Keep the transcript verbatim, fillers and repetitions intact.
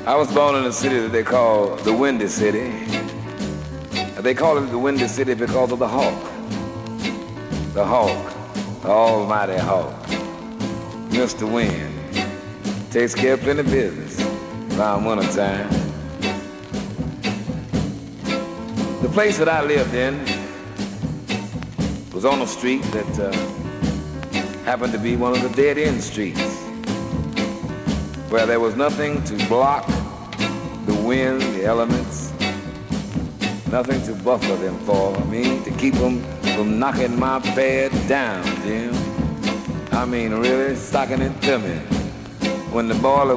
I was born in a city that they call the Windy City. They call it the Windy City because of the hawk. The hawk, the almighty hawk. Mister Wind takes care of plenty of business around winter time. The place that I lived in was on a street that uh, happened to be one of the dead-end streets, where there was nothing to block the wind, the elements, nothing to buffer them for. I mean, to keep them from knocking my bed down, Jim. I mean, really stocking it to me. When the boiler